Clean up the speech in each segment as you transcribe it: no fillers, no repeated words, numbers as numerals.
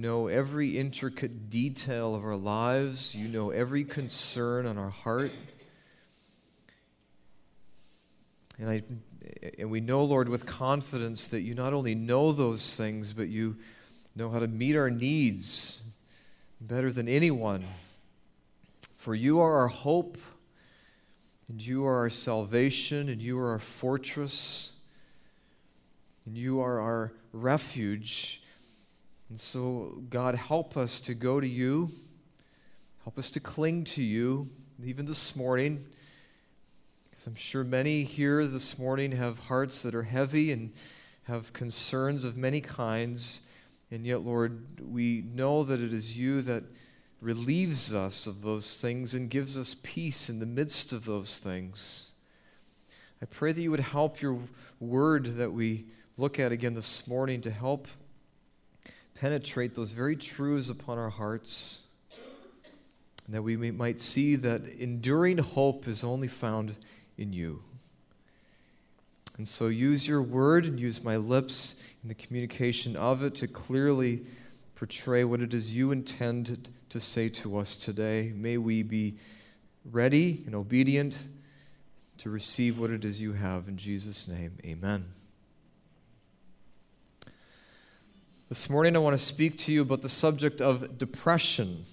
know every intricate detail of our lives. You know every concern on our heart. And we know, Lord, with confidence that you not only know those things, but you know how to meet our needs better than anyone. For you are our hope, and you are our salvation, and you are our fortress, and you are our refuge. And so, God, help us to go to you. Help us to cling to you, even this morning. Because I'm sure many here this morning have hearts that are heavy and have concerns of many kinds. And yet, Lord, we know that it is you that relieves us of those things and gives us peace in the midst of those things. I pray that you would help your word that we look at again this morning to help penetrate those very truths upon our hearts, and that we might see that enduring hope is only found in you. And so use your word and use my lips in the communication of it to clearly portray what it is you intend to say to us today. May we be ready and obedient to receive what it is you have. In Jesus' name, amen. This morning I want to speak to you about the subject of depression.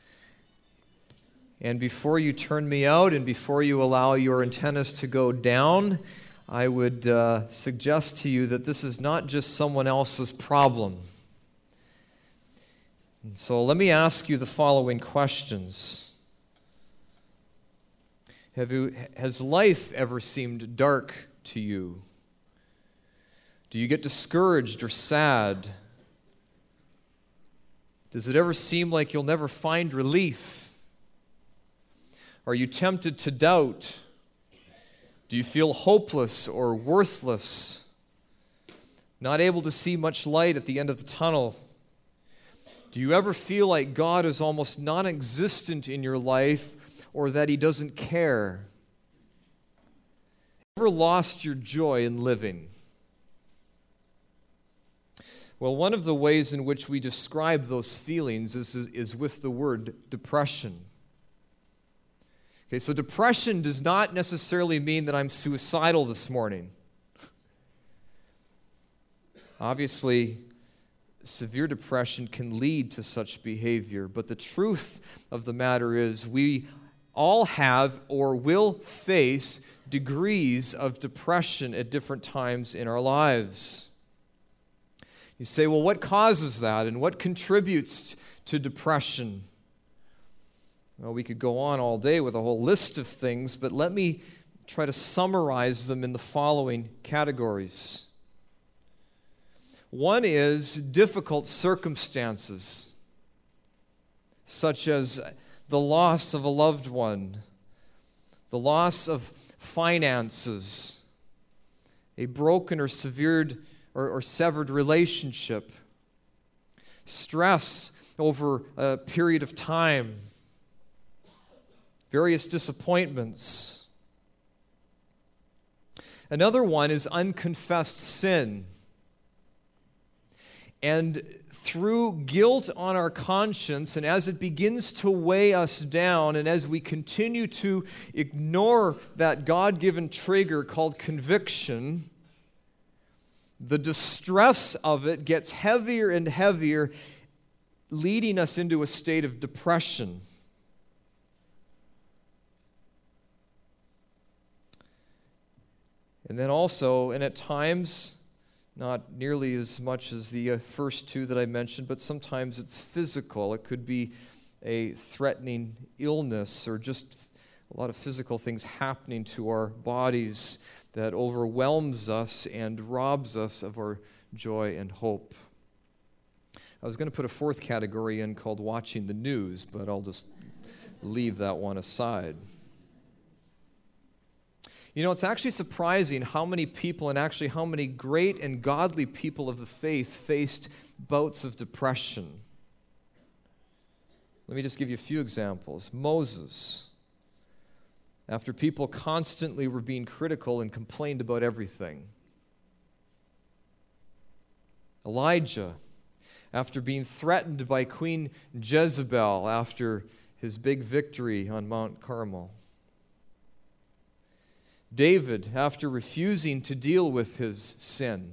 And before you turn me out and before you allow your antennas to go down, I would suggest to you that this is not just someone else's problem. And so let me ask you the following questions. Has life ever seemed dark to you? Do you get discouraged or sad? Does it ever seem like you'll never find relief? Are you tempted to doubt? Do you feel hopeless or worthless? Not able to see much light at the end of the tunnel? Do you ever feel like God is almost non-existent in your life or that He doesn't care? Have you ever lost your joy in living? Well, one of the ways in which we describe those feelings is with the word depression. Okay, so depression does not necessarily mean that I'm suicidal this morning. Obviously, severe depression can lead to such behavior, but the truth of the matter is we all have or will face degrees of depression at different times in our lives. You say, well, what causes that and what contributes to depression? Well, we could go on all day with a whole list of things, but let me try to summarize them in the following categories. One is difficult circumstances, such as the loss of a loved one, the loss of finances, a broken or severed relationship, stress over a period of time, various disappointments. Another one is unconfessed sin. And through guilt on our conscience, and as it begins to weigh us down, and as we continue to ignore that God-given trigger called conviction, the distress of it gets heavier and heavier, leading us into a state of depression. And then also, and at times, not nearly as much as the first two that I mentioned, but sometimes it's physical. It could be a threatening illness or just a lot of physical things happening to our bodies that overwhelms us and robs us of our joy and hope. I was going to put a fourth category in called watching the news, but I'll just leave that one aside. You know, it's actually surprising how many people and actually how many great and godly people of the faith faced bouts of depression. Let me just give you a few examples. Moses, after people constantly were being critical and complained about everything. Elijah, after being threatened by Queen Jezebel after his big victory on Mount Carmel. David, after refusing to deal with his sin.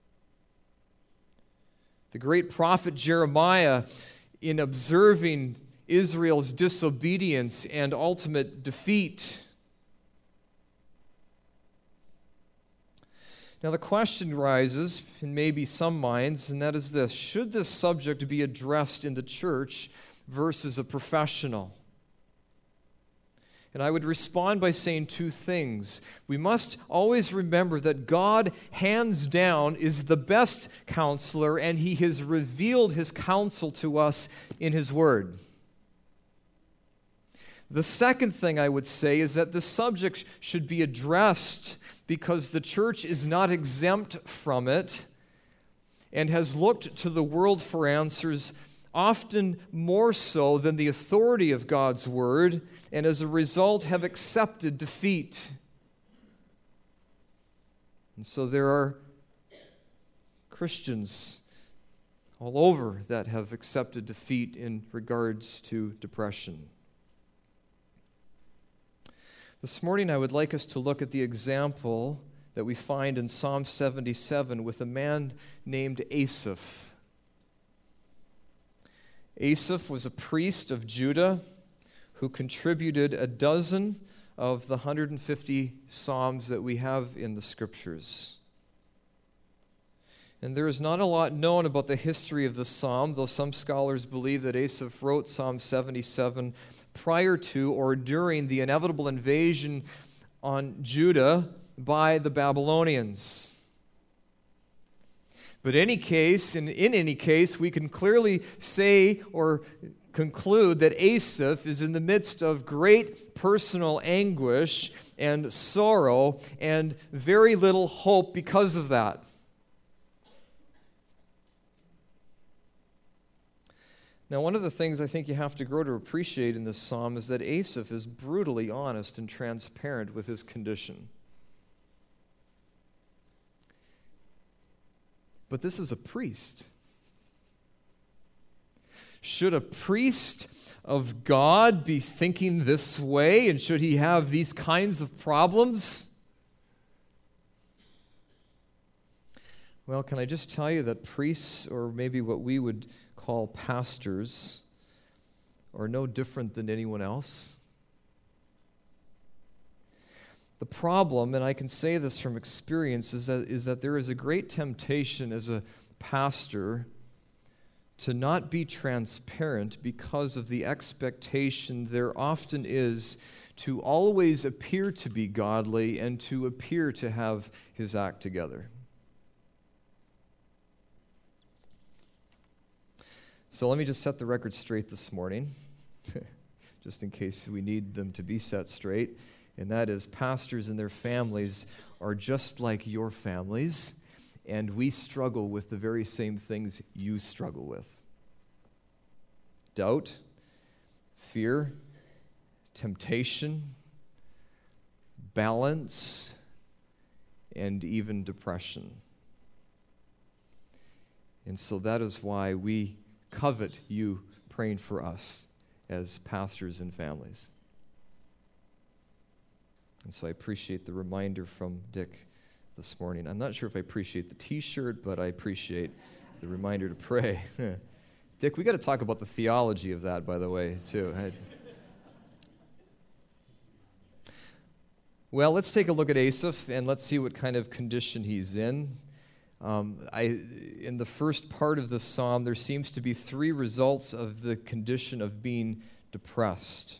The great prophet Jeremiah, in observing Israel's disobedience and ultimate defeat. Now the question rises in maybe some minds, and that is this: should this subject be addressed in the church versus a professional? And I would respond by saying two things. We must always remember that God, hands down, is the best counselor, and He has revealed His counsel to us in His Word. The second thing I would say is that the subject should be addressed because the church is not exempt from it and has looked to the world for answers, often more so than the authority of God's Word, and as a result have accepted defeat. And so there are Christians all over that have accepted defeat in regards to depression. This morning I would like us to look at the example that we find in Psalm 77 with a man named Asaph. Asaph was a priest of Judah who contributed a dozen of the 150 psalms that we have in the Scriptures. And there is not a lot known about the history of the psalm, though some scholars believe that Asaph wrote Psalm 77 prior to or during the inevitable invasion on Judah by the Babylonians. But in any case, we can clearly say or conclude that Asaph is in the midst of great personal anguish and sorrow and very little hope because of that. Now, one of the things I think you have to grow to appreciate in this psalm is that Asaph is brutally honest and transparent with his condition. But this is a priest. Should a priest of God be thinking this way, and should he have these kinds of problems? Well, can I just tell you that priests, or maybe what we would call pastors, are no different than anyone else? The problem, and I can say this from experience, is that there is a great temptation as a pastor to not be transparent because of the expectation there often is to always appear to be godly and to appear to have his act together. So let me just set the record straight this morning, just in case we need them to be set straight. And that is, pastors and their families are just like your families, and we struggle with the very same things you struggle with. Doubt, fear, temptation, balance, and even depression. And so that is why we covet you praying for us as pastors and families. And so I appreciate the reminder from Dick this morning. I'm not sure if I appreciate the t-shirt, but I appreciate the reminder to pray. Dick, we got to talk about the theology of that, by the way, too. Well, let's take a look at Asaph, and let's see what kind of condition he's in. In the first part of the psalm, there seems to be three results of the condition of being depressed.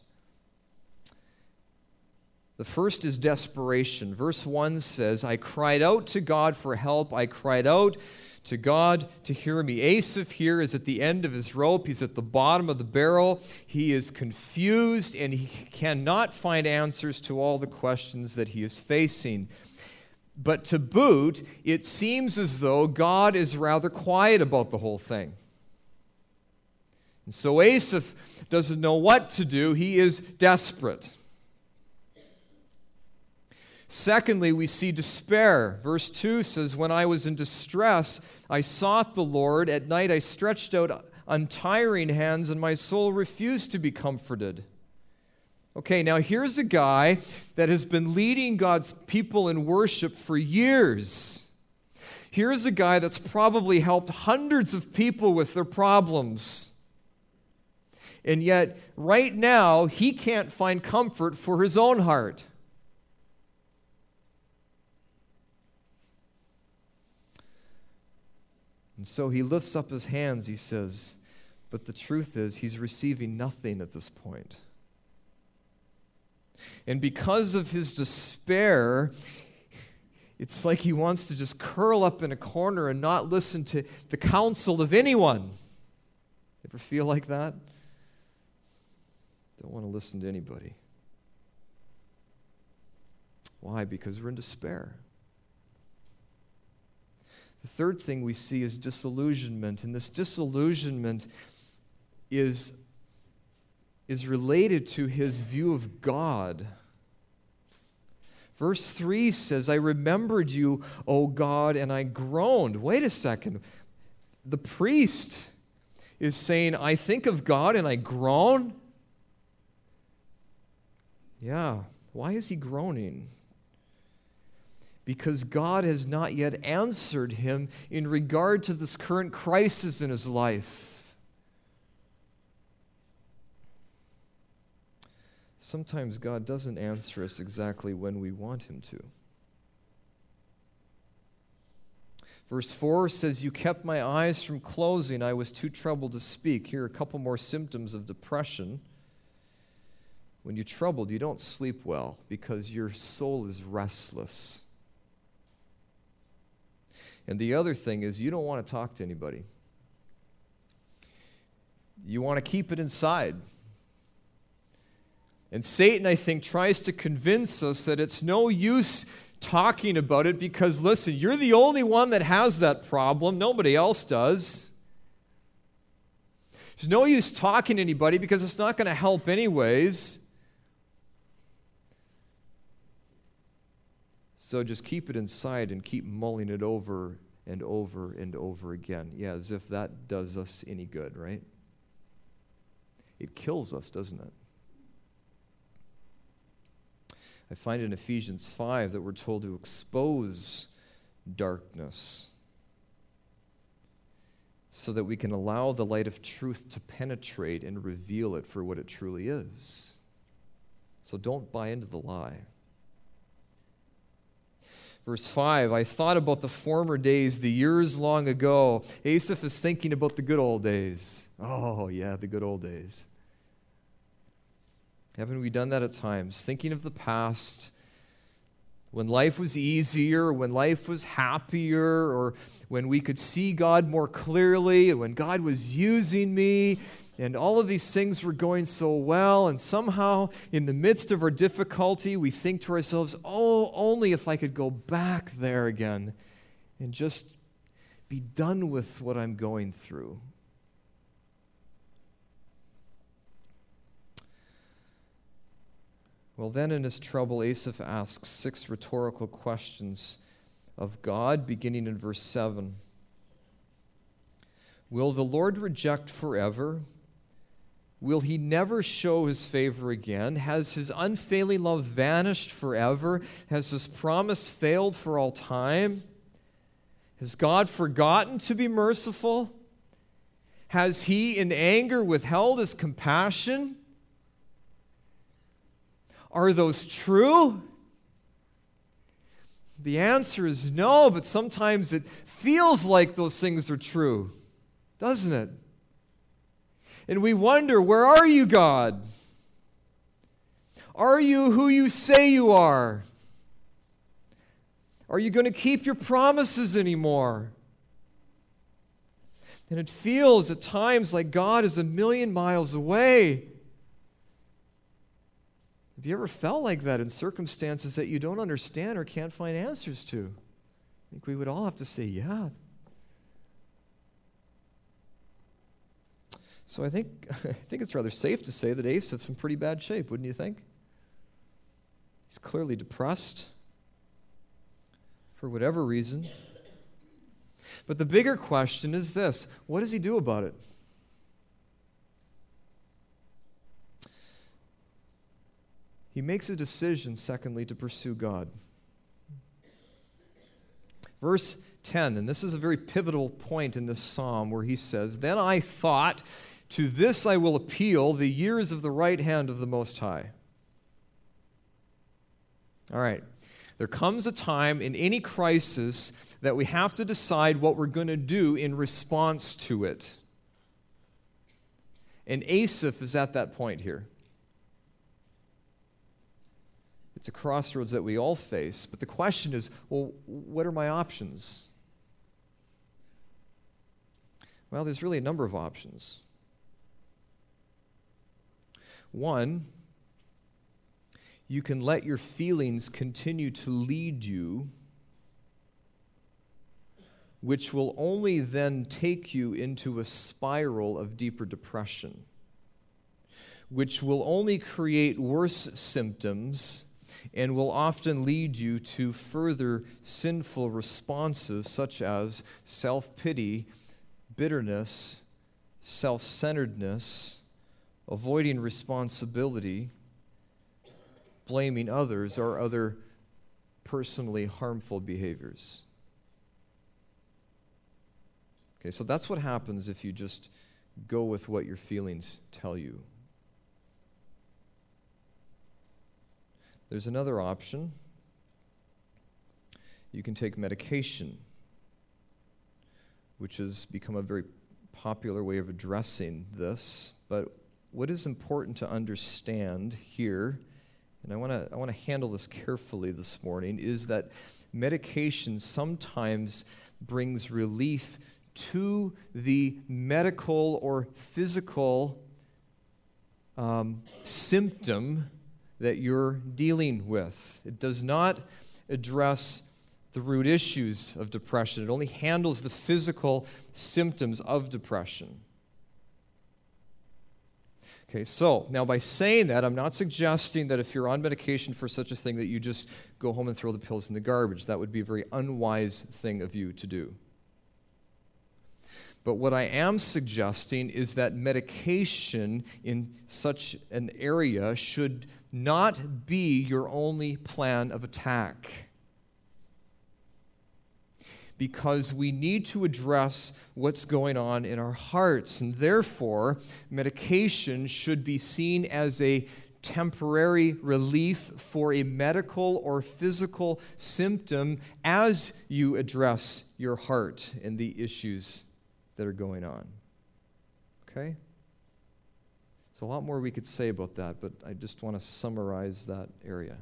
The first is desperation. Verse 1 says, I cried out to God for help. I cried out to God to hear me. Asaph here is at the end of his rope. He's at the bottom of the barrel. He is confused, and he cannot find answers to all the questions that he is facing. But to boot, it seems as though God is rather quiet about the whole thing. And so Asaph doesn't know what to do. He is desperate. Secondly, we see despair. Verse 2 says, when I was in distress, I sought the Lord. At night I stretched out untiring hands, and my soul refused to be comforted. Okay, now here's a guy that has been leading God's people in worship for years. Here's a guy that's probably helped hundreds of people with their problems. And yet, right now, he can't find comfort for his own heart. And so he lifts up his hands, he says, but the truth is he's receiving nothing at this point. And because of his despair, it's like he wants to just curl up in a corner and not listen to the counsel of anyone. Ever feel like that? Don't want to listen to anybody. Why? Because we're in despair. The third thing we see is disillusionment, and this disillusionment is related to his view of God. Verse 3 says, I remembered you, O God, and I groaned. Wait a second. The priest is saying, I think of God and I groan? Yeah. Why is he groaning? Because God has not yet answered him in regard to this current crisis in his life. Sometimes God doesn't answer us exactly when we want him to. Verse 4 says, you kept my eyes from closing. I was too troubled to speak. Here are a couple more symptoms of depression. When you're troubled, you don't sleep well because your soul is restless. And the other thing is you don't want to talk to anybody. You want to keep it inside. And Satan, I think, tries to convince us that it's no use talking about it because, listen, you're the only one that has that problem. Nobody else does. There's no use talking to anybody because it's not going to help anyways. So just keep it inside and keep mulling it over and over and over again. Yeah, as if that does us any good, right? It kills us, doesn't it? I find in Ephesians 5 that we're told to expose darkness so that we can allow the light of truth to penetrate and reveal it for what it truly is. So don't buy into the lie. Verse 5, I thought about the former days, the years long ago. Asaph is thinking about the good old days. Oh, yeah, the good old days. Haven't we done that at times? Thinking of the past, when life was easier, when life was happier, or when we could see God more clearly, when God was using me, and all of these things were going so well, and somehow in the midst of our difficulty, we think to ourselves, oh, only if I could go back there again and just be done with what I'm going through. Well, then in his trouble, Asaph asks 6 rhetorical questions of God, beginning in verse 7. Will the Lord reject forever? Will he never show his favor again? Has his unfailing love vanished forever? Has his promise failed for all time? Has God forgotten to be merciful? Has he in anger withheld his compassion? Are those true? The answer is no, but sometimes it feels like those things are true, doesn't it? And we wonder, where are you, God? Are you who you say you are? Are you going to keep your promises anymore? And it feels at times like God is a million miles away. Have you ever felt like that in circumstances that you don't understand or can't find answers to? I think we would all have to say, yeah. So I think it's rather safe to say that Asaph's in pretty bad shape, wouldn't you think? He's clearly depressed. for whatever reason. But the bigger question is this: what does he do about it? He makes a decision, secondly, to pursue God. Verse 10, and this is a very pivotal point in this psalm where he says, "Then I thought, to this I will appeal, the years of the right hand of the Most High." All right. There comes a time in any crisis that we have to decide what we're going to do in response to it. And Asaph is at that point here. It's a crossroads that we all face, but the question is, well, what are my options? Well, there's really a number of options. One, you can let your feelings continue to lead you, which will only then take you into a spiral of deeper depression, which will only create worse symptoms and will often lead you to further sinful responses such as self-pity, bitterness, self-centeredness, avoiding responsibility, blaming others, or other personally harmful behaviors. Okay, so that's what happens if you just go with what your feelings tell you. There's another option. You can take medication, which has become a very popular way of addressing this. But what is important to understand here, and I want to handle this carefully this morning, is that medication sometimes brings relief to the medical or physical symptom that you're dealing with. It does not address the root issues of depression. It only handles the physical symptoms of depression. Okay, so now by saying that, I'm not suggesting that if you're on medication for such a thing that you just go home and throw the pills in the garbage. That would be a very unwise thing of you to do. But what I am suggesting is that medication in such an area should not be your only plan of attack. Because we need to address what's going on in our hearts, and therefore, medication should be seen as a temporary relief for a medical or physical symptom as you address your heart and the issues that are going on. Okay? There's a lot more we could say about that, but I just want to summarize that area.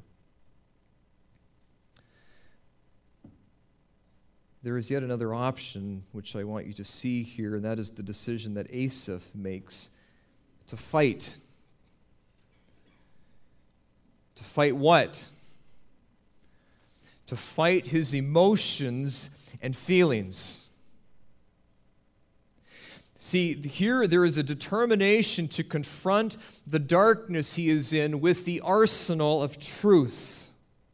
There is yet another option which I want you to see here, and that is the decision that Asaph makes to fight. To fight what? To fight his emotions and feelings. See, here there is a determination to confront the darkness he is in with the arsenal of truth.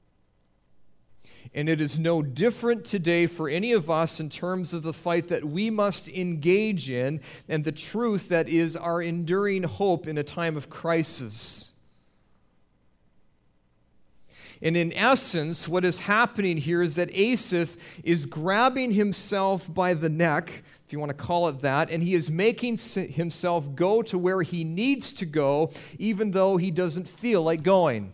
And it is no different today for any of us in terms of the fight that we must engage in and the truth that is our enduring hope in a time of crisis. And in essence, what is happening here is that Asaph is grabbing himself by the neck, if you want to call it that, and he is making himself go to where he needs to go, even though he doesn't feel like going.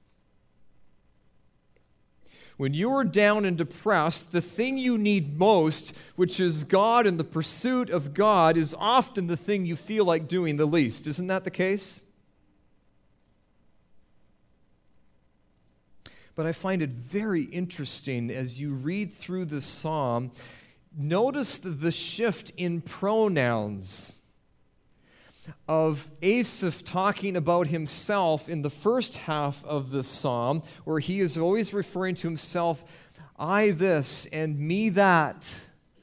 When you are down and depressed, the thing you need most, which is God and the pursuit of God, is often the thing you feel like doing the least. Isn't that the case? But I find it very interesting as you read through the psalm. Notice the shift in pronouns of Asaph talking about himself in the first half of the psalm, where he is always referring to himself, I this and me that.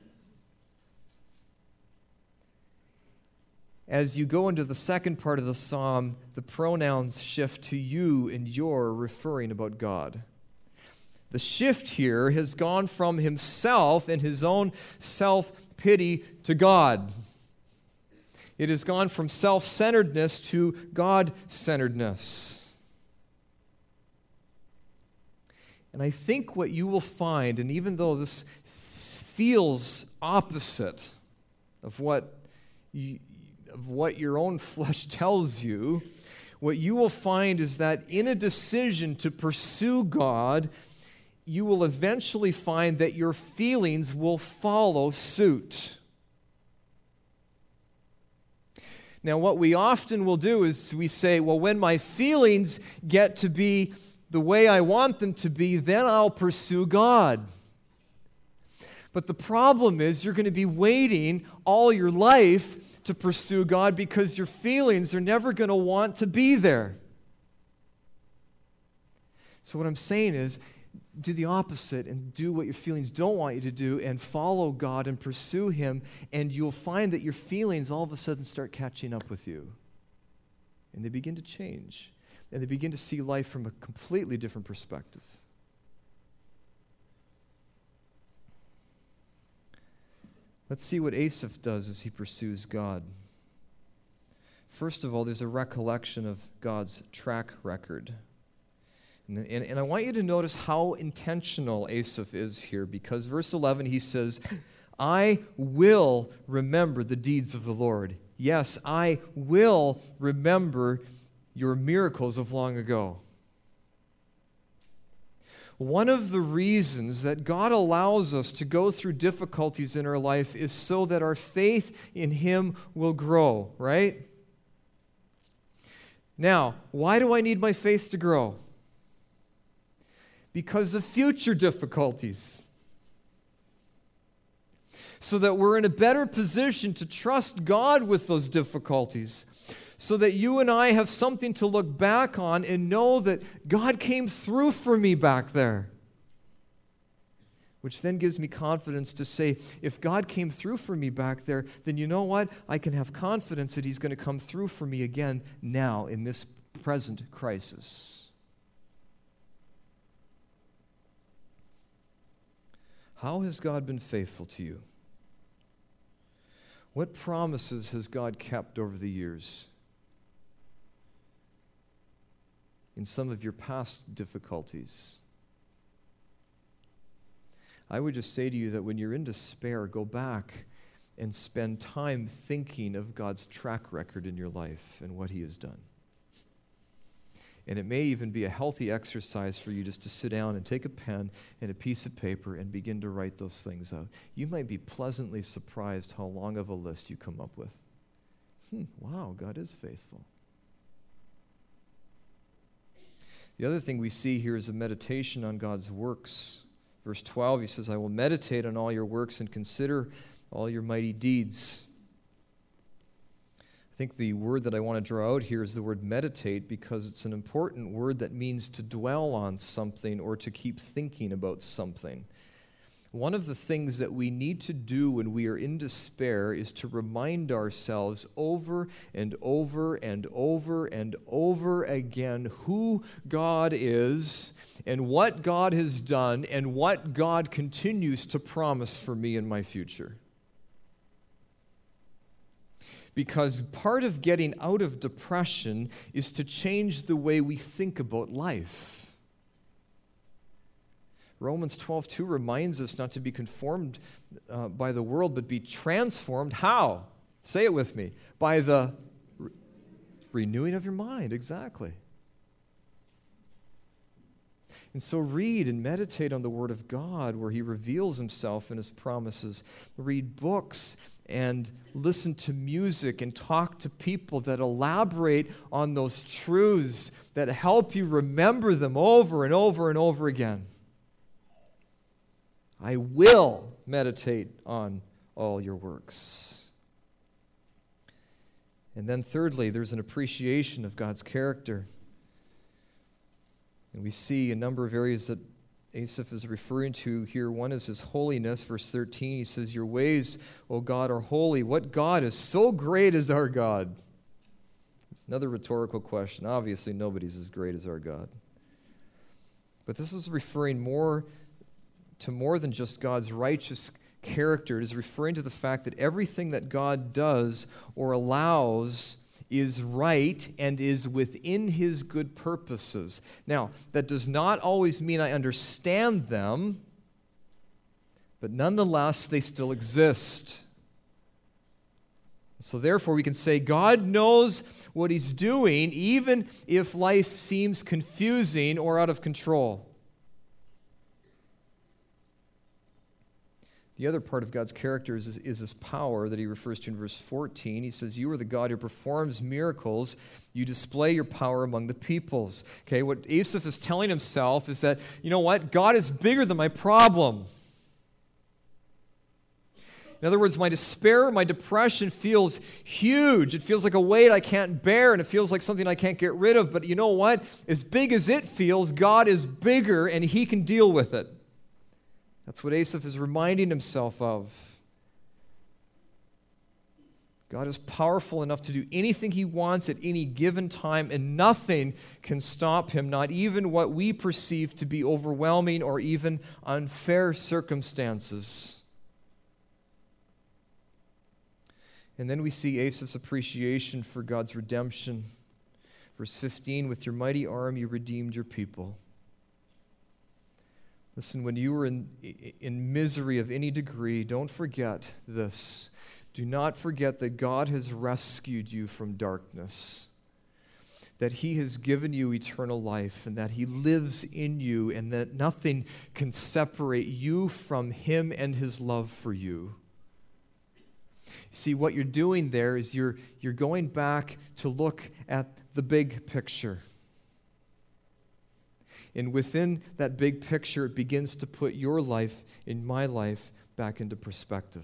As you go into the second part of the psalm, the pronouns shift to you and your, referring about God. The shift here has gone from himself and his own self-pity to God. It has gone from self-centeredness to God-centeredness. And I think what you will find, and even though this feels opposite of what your own flesh tells you, what you will find is that in a decision to pursue God, you will eventually find that your feelings will follow suit. Now, what we often will do is we say, well, when my feelings get to be the way I want them to be, then I'll pursue God. But the problem is you're going to be waiting all your life to pursue God because your feelings are never going to want to be there. So what I'm saying is, do the opposite and do what your feelings don't want you to do and follow God and pursue Him, and you'll find that your feelings all of a sudden start catching up with you. And they begin to change. And they begin to see life from a completely different perspective. Let's see what Asaph does as he pursues God. First of all, there's a recollection of God's track record. And I want you to notice how intentional Asaph is here, because verse 11 he says, I will remember the deeds of the Lord. Yes, I will remember your miracles of long ago. One of the reasons that God allows us to go through difficulties in our life is so that our faith in Him will grow, right? Now, why do I need my faith to grow? Because of future difficulties. So that we're in a better position to trust God with those difficulties. So that you and I have something to look back on and know that God came through for me back there. Which then gives me confidence to say, if God came through for me back there, then you know what? I can have confidence that He's going to come through for me again now in this present crisis. How has God been faithful to you? What promises has God kept over the years? In some of your past difficulties. I would just say to you that when you're in despair, go back and spend time thinking of God's track record in your life and what He has done. And it may even be a healthy exercise for you just to sit down and take a pen and a piece of paper and begin to write those things out. You might be pleasantly surprised how long of a list you come up with. Wow, God is faithful. The other thing we see here is a meditation on God's works. Verse 12, he says, I will meditate on all your works and consider all your mighty deeds. I think the word that I want to draw out here is the word meditate, because it's an important word that means to dwell on something or to keep thinking about something. One of the things that we need to do when we are in despair is to remind ourselves over and over and over and over again who God is and what God has done and what God continues to promise for me in my future. Because part of getting out of depression is to change the way we think about life. Romans 12:2 reminds us not to be conformed by the world, but be transformed. How? Say it with me. By the renewing of your mind. Exactly. And so read and meditate on the Word of God where He reveals Himself and His promises. Read books and listen to music and talk to people that elaborate on those truths that help you remember them over and over and over again. I will meditate on all your works. And then thirdly, there's an appreciation of God's character. And we see a number of areas that Asaph is referring to here. One is His holiness. Verse 13, he says, your ways, O God, are holy. What God is so great as our God? Another rhetorical question. Obviously, nobody's as great as our God. But this is referring more than just God's righteous character. It is referring to the fact that everything that God does or allows is right and is within his good purposes. Now, that does not always mean I understand them, but nonetheless, they still exist. So therefore, we can say God knows what he's doing, even if life seems confusing or out of control. The other part of God's character is his power that he refers to in verse 14. He says, you are the God who performs miracles. You display your power among the peoples. Okay, what Asaph is telling himself is that, you know what? God is bigger than my problem. In other words, my despair, my depression feels huge. It feels like a weight I can't bear, and it feels like something I can't get rid of. But you know what? As big as it feels, God is bigger, and he can deal with it. That's what Asaph is reminding himself of. God is powerful enough to do anything he wants at any given time, and nothing can stop him, not even what we perceive to be overwhelming or even unfair circumstances. And then we see Asaph's appreciation for God's redemption. Verse 15, with your mighty arm you redeemed your people. Listen, when you were in misery of any degree, don't forget this. Do not forget that God has rescued you from darkness, that he has given you eternal life, and that he lives in you, and that nothing can separate you from him and his love for you. See, what you're doing there is you're going back to look at the big picture. And within that big picture, it begins to put your life and my life back into perspective.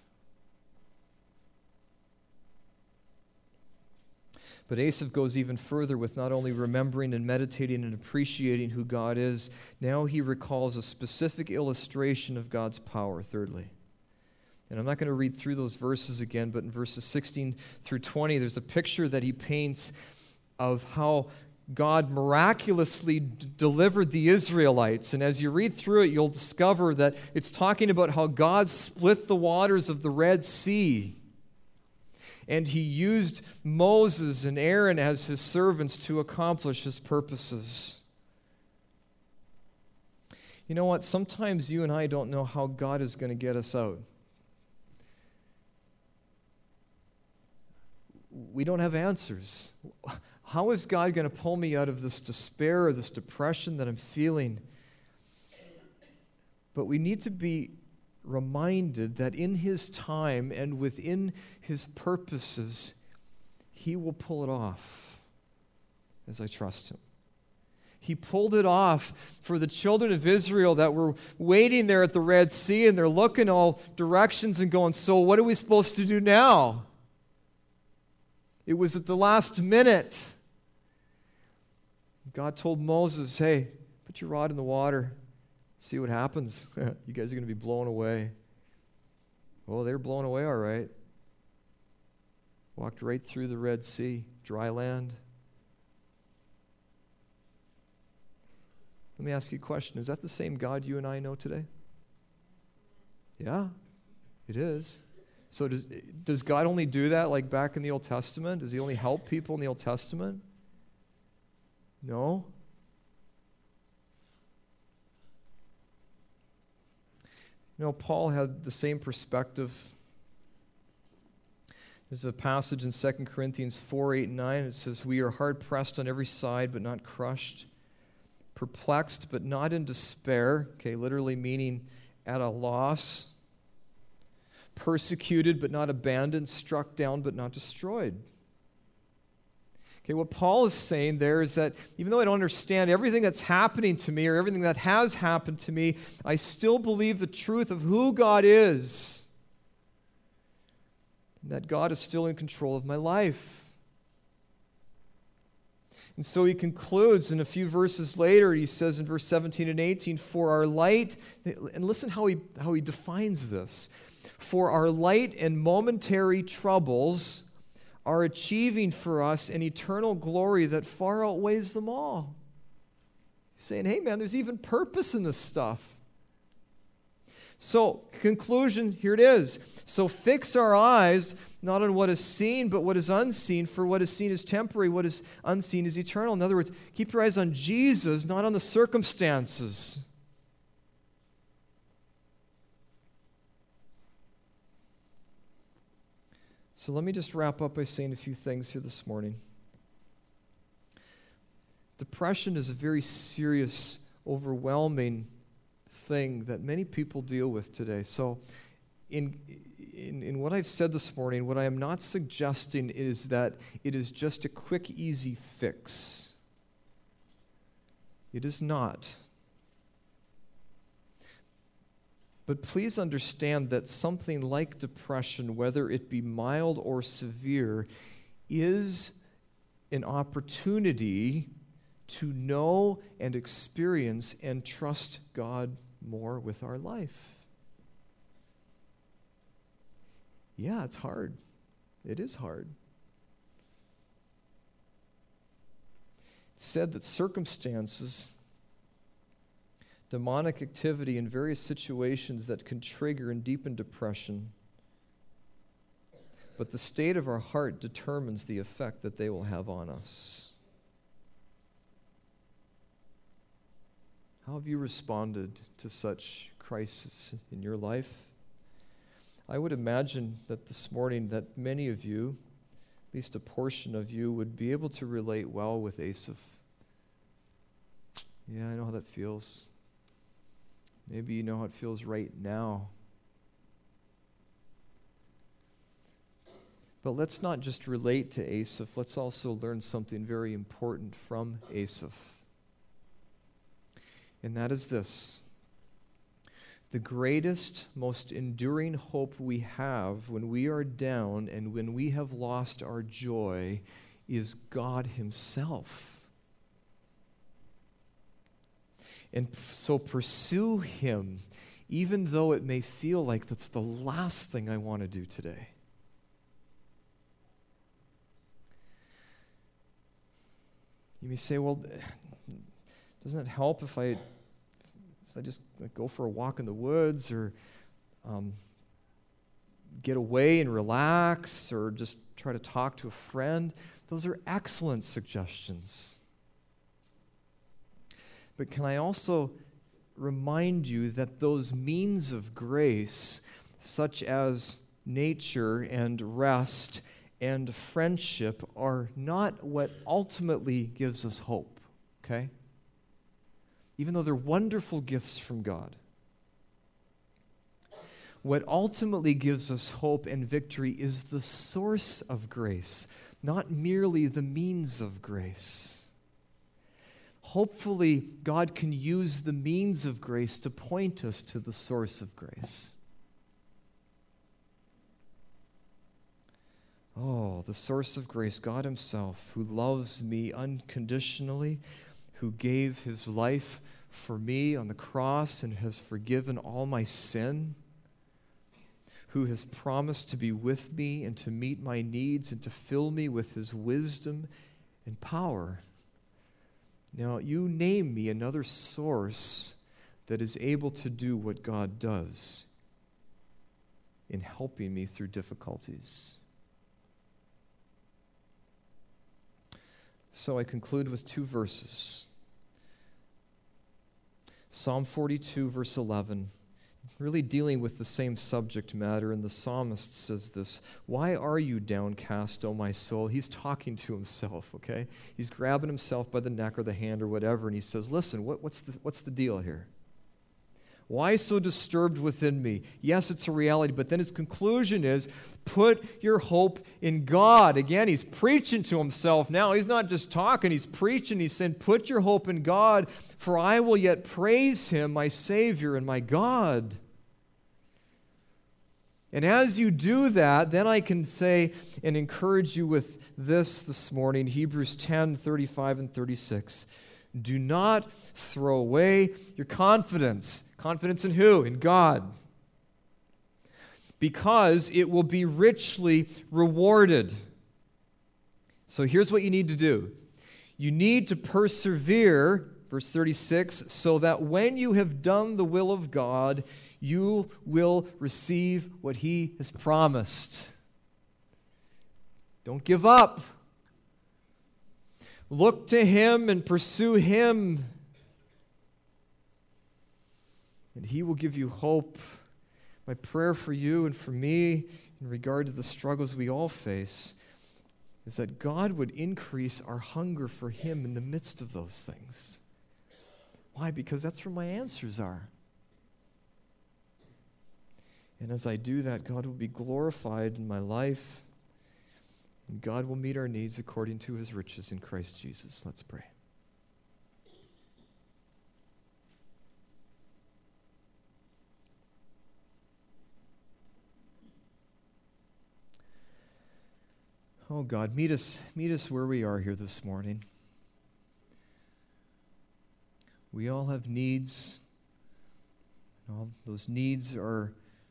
But Asaph goes even further with not only remembering and meditating and appreciating who God is, now he recalls a specific illustration of God's power, thirdly. And I'm not going to read through those verses again, but in verses 16 through 20, there's a picture that he paints of how God miraculously delivered the Israelites. And as you read through it, you'll discover that it's talking about how God split the waters of the Red Sea. And he used Moses and Aaron as his servants to accomplish his purposes. You know what? Sometimes you and I don't know how God is going to get us out. We don't have answers. How is God going to pull me out of this despair or this depression that I'm feeling? But we need to be reminded that in his time and within his purposes, he will pull it off as I trust him. He pulled it off for the children of Israel that were waiting there at the Red Sea, and they're looking all directions and going, so what are we supposed to do now? It was at the last minute. God told Moses, hey, put your rod in the water, see what happens. You guys are going to be blown away. Well, they were blown away all right. Walked right through the Red Sea, dry land. Let me ask you a question. Is that the same God you and I know today? Yeah, it is. So does God only do that like back in the Old Testament? Does he only help people in the Old Testament? No. You know, Paul had the same perspective. There's a passage in 2 Corinthians 4, 8, and 9. It says, we are hard pressed on every side, but not crushed. Perplexed, but not in despair. Okay, literally meaning at a loss. Persecuted, but not abandoned. Struck down, but not destroyed. Okay, what Paul is saying there is that even though I don't understand everything that's happening to me or everything that has happened to me, I still believe the truth of who God is. And that God is still in control of my life. And so he concludes in a few verses later, he says in verse 17 and 18, for our light, and listen how he defines this, for our light and momentary troubles are achieving for us an eternal glory that far outweighs them all. He's saying, hey man, there's even purpose in this stuff. So, conclusion, here it is. So fix our eyes not on what is seen, but what is unseen, for what is seen is temporary, what is unseen is eternal. In other words, keep your eyes on Jesus, not on the circumstances. So let me just wrap up by saying a few things here this morning. Depression is a very serious, overwhelming thing that many people deal with today. So in what I've said this morning, what I am not suggesting is that it is just a quick, easy fix. It is not. But please understand that something like depression, whether it be mild or severe, is an opportunity to know and experience and trust God more with our life. Yeah, it's hard. It is hard. It's said that circumstances, demonic activity in various situations that can trigger and deepen depression, but the state of our heart determines the effect that they will have on us. How have you responded to such crisis in your life? I would imagine that this morning that many of you, at least a portion of you, would be able to relate well with Asaph. Yeah, I know how that feels. Maybe you know how it feels right now. But let's not just relate to Asaph. Let's also learn something very important from Asaph. And that is this. The greatest, most enduring hope we have when we are down and when we have lost our joy is God Himself. And so pursue Him, even though it may feel like that's the last thing I want to do today. You may say, well, doesn't it help if I just go for a walk in the woods or get away and relax or just try to talk to a friend? Those are excellent suggestions. But can I also remind you that those means of grace, such as nature and rest and friendship, are not what ultimately gives us hope, okay? Even though they're wonderful gifts from God. What ultimately gives us hope and victory is the source of grace, not merely the means of grace. Hopefully, God can use the means of grace to point us to the source of grace. Oh, the source of grace, God Himself, who loves me unconditionally, who gave His life for me on the cross and has forgiven all my sin, who has promised to be with me and to meet my needs and to fill me with His wisdom and power. Now, you name me another source that is able to do what God does in helping me through difficulties. So I conclude with two verses. Psalm 42, verse 11, really dealing with the same subject matter, and the psalmist says this, "Why are you downcast, O my soul?" He's talking to himself, okay? He's grabbing himself by the neck or the hand or whatever, and he says, listen, what's the deal here? Why so disturbed within me? Yes, it's a reality, but then his conclusion is, put your hope in God. Again, he's preaching to himself now. He's not just talking, he's preaching. He's saying, put your hope in God, for I will yet praise Him, my Savior and my God. And as you do that, then I can say and encourage you with this morning, Hebrews 10, 35 and 36. Do not throw away your confidence. Confidence in who? In God. Because it will be richly rewarded. So here's what you need to do. You need to persevere, Verse 36, so that when you have done the will of God, you will receive what he has promised. Don't give up. Look to him and pursue him, and he will give you hope. My prayer for you and for me in regard to the struggles we all face is that God would increase our hunger for him in the midst of those things. Why? Because that's where my answers are. And as I do that, God will be glorified in my life, and God will meet our needs according to his riches in Christ Jesus. Let's pray. Oh God, meet us where we are here this morning. We all have needs. All those needs are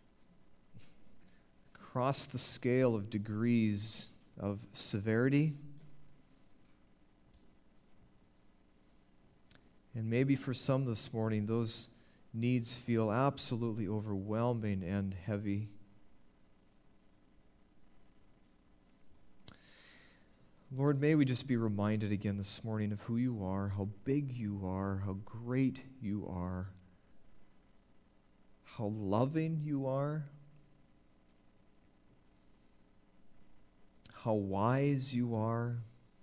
across the scale of degrees of severity. And maybe for some this morning, those needs feel absolutely overwhelming and heavy. Lord, may we just be reminded again this morning of who you are, how big you are, how great you are, how loving you are, how wise you are,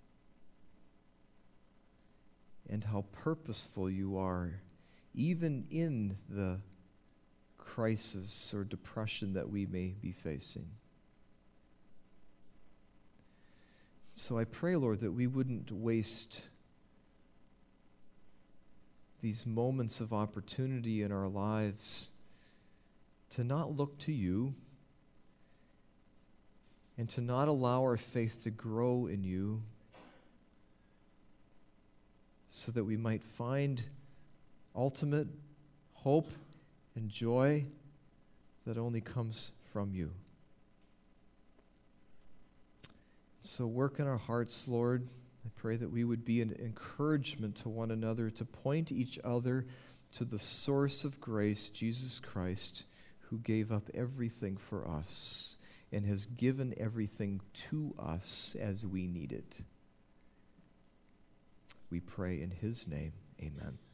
and how purposeful you are, even in the crisis or depression that we may be facing. So I pray, Lord, that we wouldn't waste these moments of opportunity in our lives to not look to you and to not allow our faith to grow in you so that we might find ultimate hope and joy that only comes from you. So work in our hearts, Lord. I pray that we would be an encouragement to one another, to point each other to the source of grace, Jesus Christ, who gave up everything for us and has given everything to us as we need it. We pray in his name. Amen.